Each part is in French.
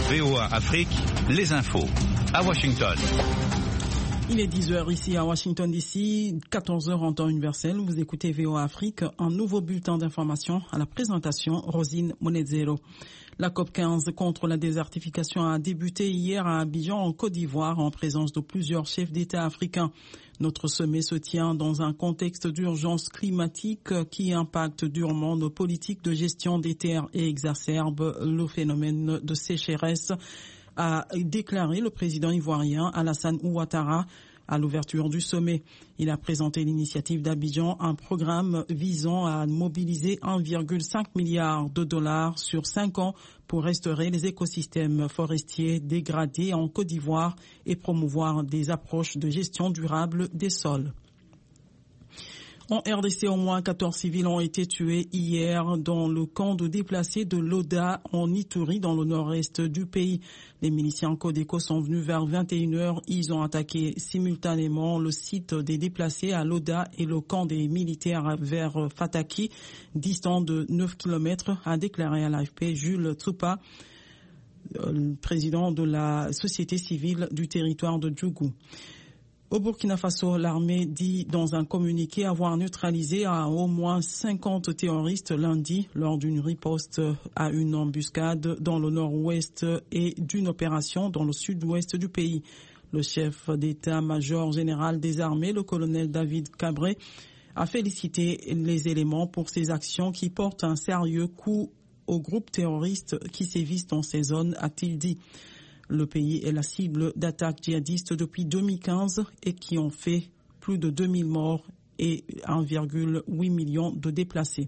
VOA Afrique, les infos. À Washington. Il est 10h ici à Washington DC, 14h en temps universel. Vous écoutez VOA Afrique, un nouveau bulletin d'information à la présentation Rosine Monedzero. La COP15 contre la désertification a débuté hier à Abidjan en Côte d'Ivoire en présence de plusieurs chefs d'État africains. Notre sommet se tient dans un contexte d'urgence climatique qui impacte durement nos politiques de gestion des terres et exacerbe le phénomène de sécheresse, a déclaré le président ivoirien Alassane Ouattara à l'ouverture du sommet. Il a présenté l'initiative d'Abidjan, un programme visant à mobiliser 1,5 milliard de dollars sur 5 ans pour restaurer les écosystèmes forestiers dégradés en Côte d'Ivoire et promouvoir des approches de gestion durable des sols. En RDC, au moins 14 civils ont été tués hier dans le camp de déplacés de Loda en Ituri, dans le nord-est du pays. Les miliciens Codeco sont venus vers 21h. Ils ont attaqué simultanément le site des déplacés à Loda et le camp des militaires vers Fataki, distant de 9 km, a déclaré à l'AFP Jules Tsupa, président de la société civile du territoire de Djougou. Au Burkina Faso, l'armée dit dans un communiqué avoir neutralisé à au moins 50 terroristes lundi lors d'une riposte à une embuscade dans le nord-ouest et d'une opération dans le sud-ouest du pays. Le chef d'état-major général des armées, le colonel David Cabré, a félicité les éléments pour ces actions qui portent un sérieux coup aux groupes terroristes qui sévissent dans ces zones, a-t-il dit. Le pays est la cible d'attaques djihadistes depuis 2015 et qui ont fait plus de 2000 morts et 1,8 million de déplacés.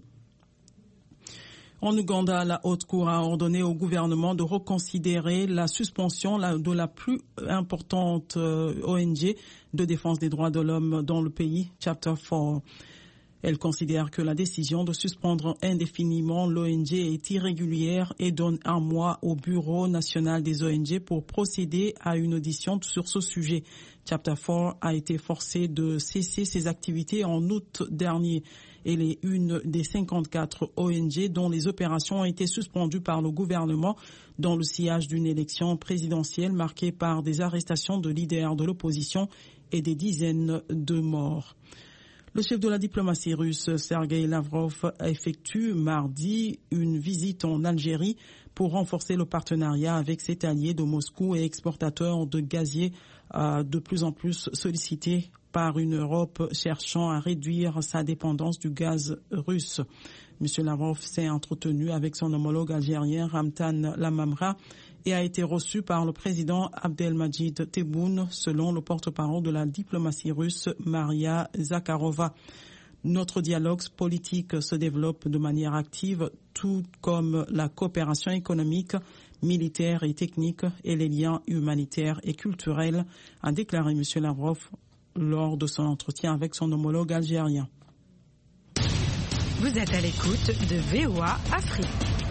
En Ouganda, la Haute Cour a ordonné au gouvernement de reconsidérer la suspension de la plus importante ONG de défense des droits de l'homme dans le pays, Chapter 4. Elle considère que la décision de suspendre indéfiniment l'ONG est irrégulière et donne un mois au Bureau national des ONG pour procéder à une audition sur ce sujet. Chapter 4 a été forcé de cesser ses activités en août dernier. Elle est une des 54 ONG dont les opérations ont été suspendues par le gouvernement dans le sillage d'une élection présidentielle marquée par des arrestations de leaders de l'opposition et des dizaines de morts. Le chef de la diplomatie russe, Sergei Lavrov, effectue mardi une visite en Algérie pour renforcer le partenariat avec ses alliés de Moscou et exportateurs de gazier de plus en plus sollicités par une Europe cherchant à réduire sa dépendance du gaz russe. M. Lavrov s'est entretenu avec son homologue algérien Ramtan Lamamra et a été reçu par le président Abdelmadjid Tebboune, selon le porte-parole de la diplomatie russe, Maria Zakharova. Notre dialogue politique se développe de manière active, tout comme la coopération économique, militaire et technique et les liens humanitaires et culturels, a déclaré M. Lavrov lors de son entretien avec son homologue algérien. Vous êtes à l'écoute de VOA Afrique.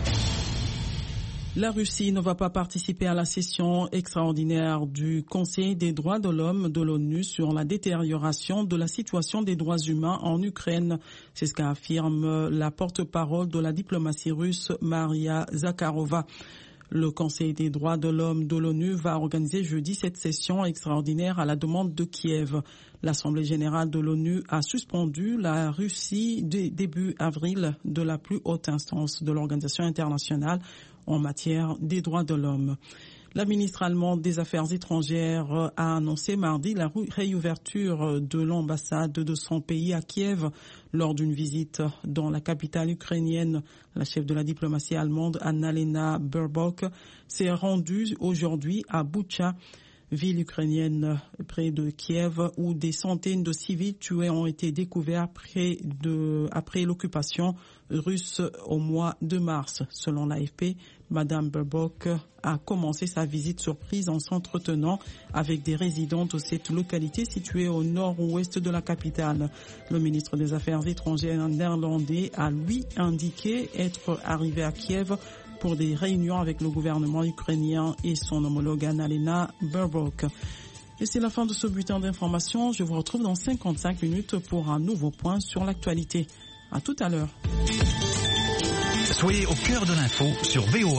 La Russie ne va pas participer à la session extraordinaire du Conseil des droits de l'homme de l'ONU sur la détérioration de la situation des droits humains en Ukraine. C'est ce qu'affirme la porte-parole de la diplomatie russe, Maria Zakharova. Le Conseil des droits de l'homme de l'ONU va organiser jeudi cette session extraordinaire à la demande de Kiev. L'Assemblée générale de l'ONU a suspendu la Russie début avril de la plus haute instance de l'organisation internationale en matière des droits de l'homme. La ministre allemande des Affaires étrangères a annoncé mardi la réouverture de l'ambassade de son pays à Kiev lors d'une visite dans la capitale ukrainienne. La chef de la diplomatie allemande, Annalena Baerbock, s'est rendue aujourd'hui à Boutcha, ville ukrainienne près de Kiev, où des centaines de civils tués ont été découverts après l'occupation russe au mois de mars. Selon l'AFP, Madame Baerbock a commencé sa visite surprise en s'entretenant avec des résidents de cette localité située au nord-ouest de la capitale. Le ministre des Affaires étrangères néerlandais a lui indiqué être arrivé à Kiev pour des réunions avec le gouvernement ukrainien et son homologue Annalena Baerbock. Et c'est la fin de ce bulletin d'information. Je vous retrouve dans 55 minutes pour un nouveau point sur l'actualité. À tout à l'heure. Soyez au cœur de l'info sur VOA.